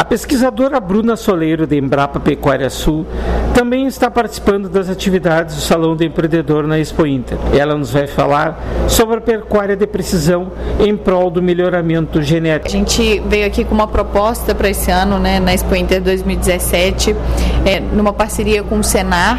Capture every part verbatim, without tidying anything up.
A pesquisadora Bruna Soleiro, da Embrapa Pecuária Sul, também está participando das atividades do Salão do Empreendedor na Expo Inter. Ela nos vai falar sobre a pecuária de precisão em prol do melhoramento genético. A gente veio aqui com uma proposta para esse ano, né, na Expo Inter dois mil e dezessete, é, numa parceria com o Senar,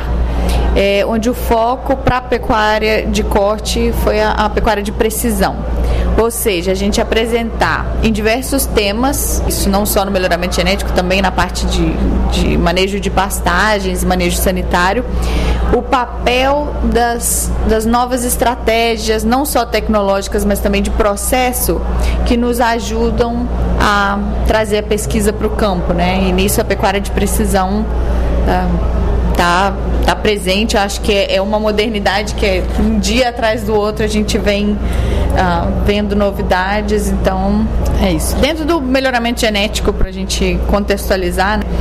é, onde o foco para a pecuária de corte foi a, a pecuária de precisão. Ou seja, a gente apresentar em diversos temas, isso não só no melhoramento genético, também na parte de, de manejo de pastagens, manejo sanitário, o papel das, das novas estratégias, não só tecnológicas, mas também de processo, que nos ajudam a trazer a pesquisa para o campo, né? E nisso a pecuária de precisão tá, tá, tá presente. Acho que é, é uma modernidade que é, um dia atrás do outro a gente vem Uh, vendo novidades, então é isso. Dentro do melhoramento genético, para a gente contextualizar, né,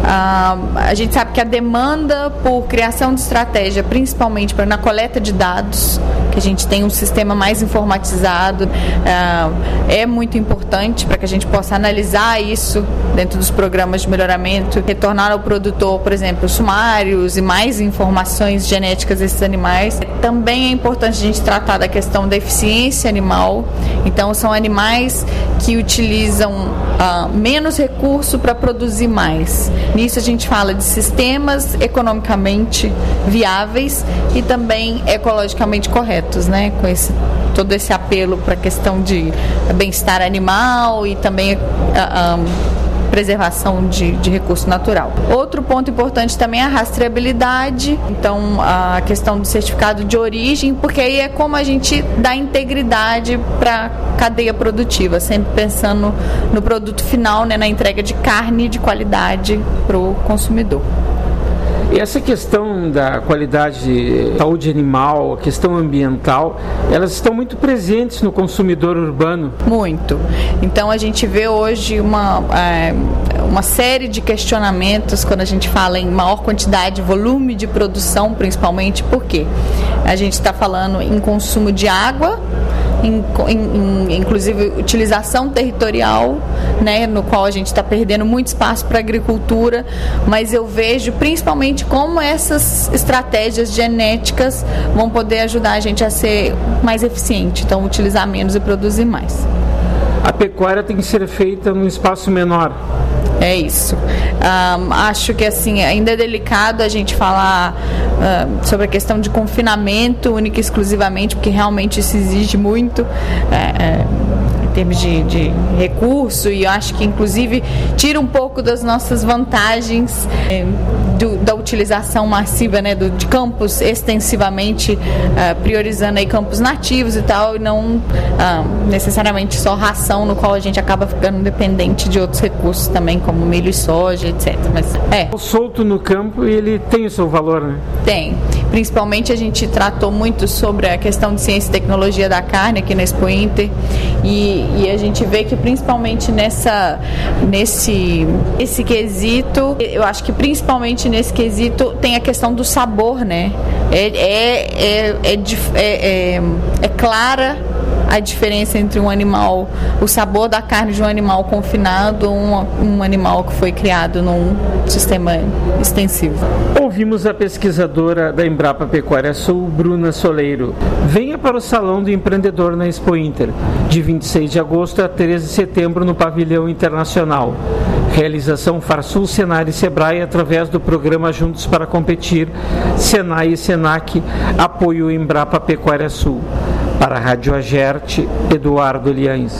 uh, a gente sabe que a demanda por criação de estratégia, principalmente pra, na coleta de dados, que a gente tem um sistema mais informatizado, uh, é muito importante para que a gente possa analisar isso dentro dos programas de melhoramento, retornar ao produtor, por exemplo, sumários e mais informações genéticas desses animais. Também é importante a gente tratar da questão da eficiência animal. Então são animais que utilizam uh, menos recurso para produzir mais. Nisso a gente fala de sistemas economicamente viáveis e também ecologicamente corretos, né? Com esse, todo esse apelo para a questão de bem-estar animal e também uh, um, preservação de, de recurso natural. Outro ponto importante também é a rastreabilidade, então a questão do certificado de origem, porque aí é como a gente dá integridade para a cadeia produtiva, sempre pensando no produto final, né, na entrega de carne de qualidade para o consumidor. E essa questão da qualidade de saúde animal, a questão ambiental, elas estão muito presentes no consumidor urbano? Muito. Então a gente vê hoje uma, é, uma série de questionamentos quando a gente fala em maior quantidade, volume de produção, principalmente, porque a gente está falando em consumo de água, Em, em, inclusive utilização territorial, né, no qual a gente está perdendo muito espaço para a agricultura, mas eu vejo principalmente como essas estratégias genéticas vão poder ajudar a gente a ser mais eficiente, então utilizar menos e produzir mais. A pecuária tem que ser feita num espaço menor. É isso. Um, acho que assim, ainda é delicado a gente falar uh, sobre a questão de confinamento única e exclusivamente, porque realmente isso exige muito é, é, em termos de, de recurso, e eu acho que inclusive tira um pouco das nossas vantagens é, do, da utilização massiva, né, do, de campos extensivamente uh, priorizando aí campos nativos e tal, e não uh, necessariamente só ração, no qual a gente acaba ficando dependente de outros recursos também, como milho e soja, etcétera. Mas é. O solto no campo, ele tem o seu valor, né? Tem. Principalmente a gente tratou muito sobre a questão de ciência e tecnologia da carne aqui na Expo Inter, e, e a gente vê que principalmente nessa, nesse esse quesito, eu acho que principalmente nesse quesito tem a questão do sabor, né? É, é, é, é, é, é, é clara a diferença entre um animal, o sabor da carne de um animal confinado ou um, um animal que foi criado num sistema extensivo. Ouvimos a pesquisadora da Embrapa Pecuária Sul, Bruna Soleiro. Venha para o Salão do Empreendedor na Expo Inter, de vinte e seis de agosto a três de setembro no Pavilhão Internacional. Realização Farsul, Senar e Sebrae através do programa Juntos para Competir, Senai e Senac, apoio Embrapa Pecuária Sul. Para a Rádio Agerte, Eduardo Liães.